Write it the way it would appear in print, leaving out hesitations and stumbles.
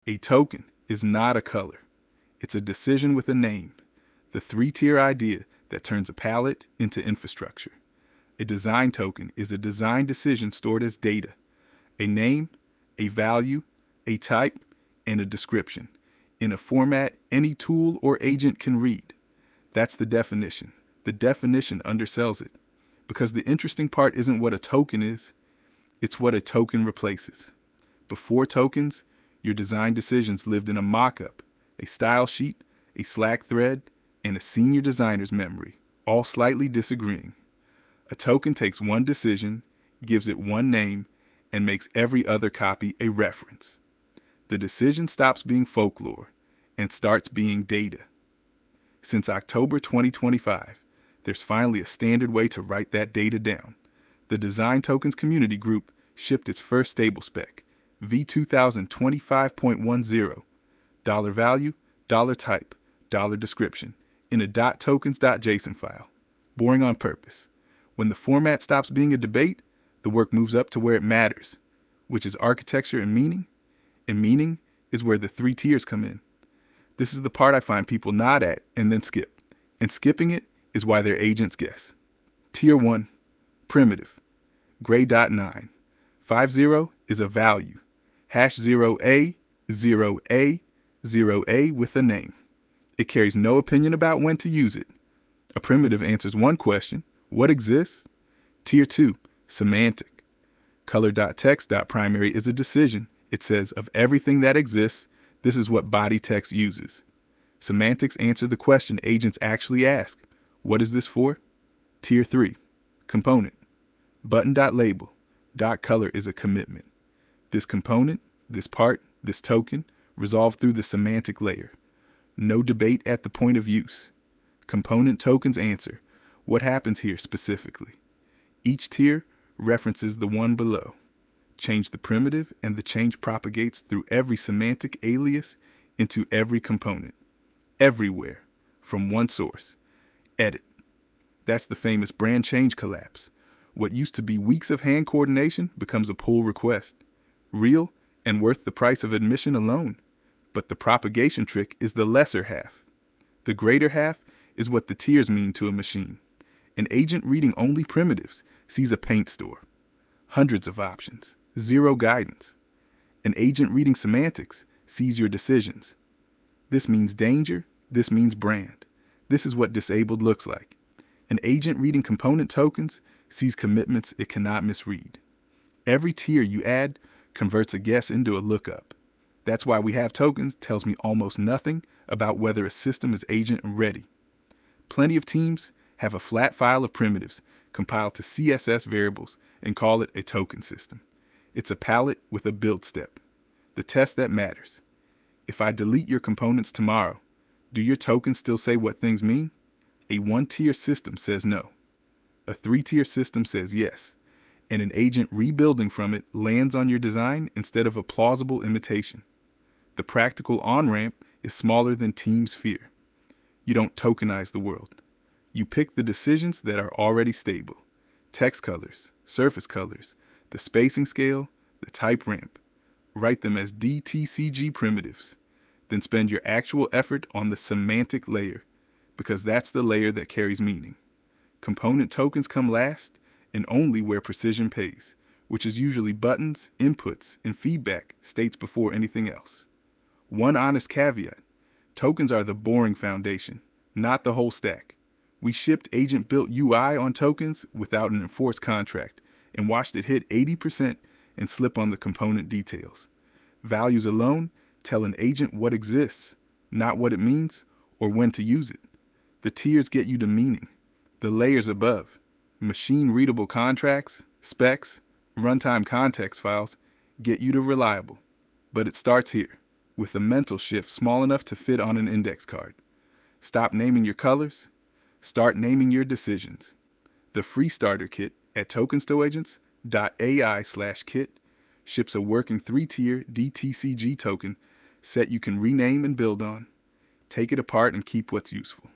A token is not a color. It's a decision with a name, the three-tier idea that turns a palette into infrastructure. A design token is a design decision stored as data, a name, a value, a type, and a description, in a format any tool or agent can read. That's the definition. The definition undersells it, because the interesting part isn't what a token is, it's what a token replaces. Before tokens, your design decisions lived in a mock-up, a style sheet, a Slack thread, and a senior designer's memory, all slightly disagreeing. A token takes one decision, gives it one name, and makes every other copy a reference. The decision stops being folklore and starts being data. Since October 2025, there's finally a standard way to write that data down. The Design Tokens Community Group shipped its first stable spec, V2025.10, dollar value, dollar type, dollar description, in a .tokens.json file. Boring on purpose. When the format stops being a debate, the work moves up to where it matters, which is architecture and meaning. And meaning is where the three tiers come in. This is the part I find people nod at and then skip. And skipping it is why their agents guess. Tier 1, primitive, gray.9. 50 is a value. #0a, 0a, 0a with a name. It carries no opinion about when to use it. A primitive answers one question, what exists? Tier 2, semantic. Color.text.primary is a decision. It says, of everything that exists, this is what body text uses. Semantics answer the question agents actually ask. What is this for? Tier 3, component. Button.label. .color is a commitment. This component, this part, this token, resolved through the semantic layer. No debate at the point of use. Component tokens answer, what happens here specifically? Each tier references the one below. Change the primitive, and the change propagates through every semantic alias into every component. Everywhere, from one source. Edit. That's the famous brand change collapse. What used to be weeks of hand coordination becomes a pull request. Real and worth the price of admission alone. But the propagation trick is the lesser half. The greater half is what the tiers mean to a machine. An agent reading only primitives sees a paint store. Hundreds of options. Zero guidance. An agent reading semantics sees your decisions. This means danger. This means brand. This is what disabled looks like. An agent reading component tokens sees commitments it cannot misread. Every tier you add converts a guess into a lookup. That's why we have tokens tells me almost nothing about whether a system is agent ready. Plenty of teams have a flat file of primitives compiled to CSS variables and call it a token system. It's a palette with a build step. The test that matters. If I delete your components tomorrow, do your tokens still say what things mean? A one-tier system says no. A three-tier system says yes. And an agent rebuilding from it lands on your design instead of a plausible imitation. The practical on-ramp is smaller than teams fear. You don't tokenize the world. You pick the decisions that are already stable. Text colors, surface colors, the spacing scale, the type ramp. Write them as DTCG primitives. Then spend your actual effort on the semantic layer, because that's the layer that carries meaning. Component tokens come last, and only where precision pays, which is usually buttons, inputs, and feedback states before anything else. One honest caveat, tokens are the boring foundation, not the whole stack. We shipped agent-built UI on tokens without an enforced contract, and watched it hit 80% and slip on the component details. Values alone tell an agent what exists, not what it means or when to use it. The tiers get you to meaning. The layers above, machine-readable contracts, specs, runtime context files, get you to reliable. But it starts here, with a mental shift small enough to fit on an index card. Stop naming your colors. Start naming your decisions. The free starter kit at tokenstoagents.ai/kit ships a working 3-tier DTCG token set you can rename and build on. Take it apart and keep what's useful.